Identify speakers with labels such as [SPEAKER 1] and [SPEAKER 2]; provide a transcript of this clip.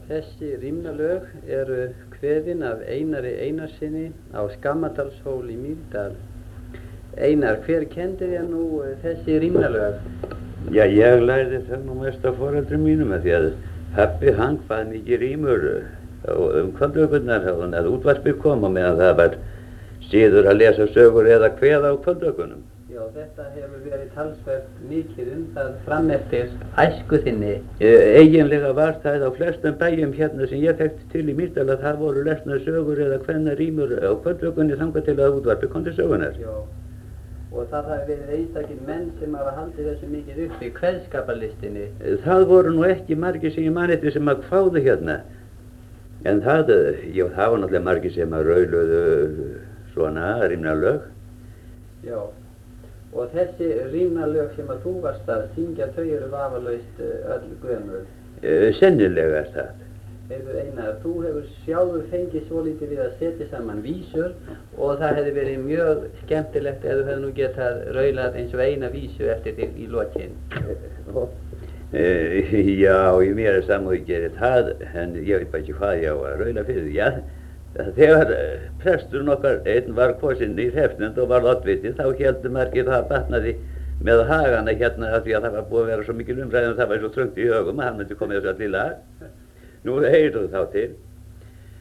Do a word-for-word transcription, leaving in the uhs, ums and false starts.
[SPEAKER 1] Þessi rímnalög eru kveðin af Einari Einarssyni á Skammadalshól í Mýrdal. Einar, hver kenndi þér nú þessi rímnalög?
[SPEAKER 2] Já, ég lærði það nú mest af foreldrum mínum að því að pabbi hann hvað mikið rímur um kvöldökurnar að útvarpið kom og meðan það var síður að lesa sögur eða kveða á kvöldökunum.
[SPEAKER 1] Já, þetta hefur verið talsvert mikið um það fram eftir æsku þinni.
[SPEAKER 2] E, eiginlega var það á flestum bæjum hérna sem ég þekkti til í Mýrdal að það voru lesnar sögur eða kveðnar rímur á kvöldökunni þangað til að útvarpið kom til sögunar.
[SPEAKER 1] Já, og það hafi verið einstakir menn sem hafa haldið þessu mikið upp í kveðskapalistinni.
[SPEAKER 2] E, það voru nú ekki margir sem ég man eftir sem að kváðu hérna. En það, já, það var náttúrulega margir sem að rauluðu svona rímnalög.
[SPEAKER 1] Já. Og þessi rímnalög sem að þú varst að syngja, þau eru vafalaust öll gömul.
[SPEAKER 2] E, sennilega er það.
[SPEAKER 1] Heyrðu Einar, þú hefur sjálfur fengið svolítið við að setja saman vísur og það hefði verið mjög skemmtilegt ef þú hefði nú getað raulað eins og eina vísu eftir þig í lokin.
[SPEAKER 2] E, já, ég mér er samúð gerir það, en ég veit bara ekki hvað ég á að raula fyrir því. Já, þegar presturinn okkar einn var kosinn í hreppsnefnd og var oddviti, þá héldu margir það batnaði með hagana hérna af því að það var búið að vera svo mikil umræðum, það var svo þröngt í hugum að hann myndi komið þessu allir lag. Nú heyrðu þá til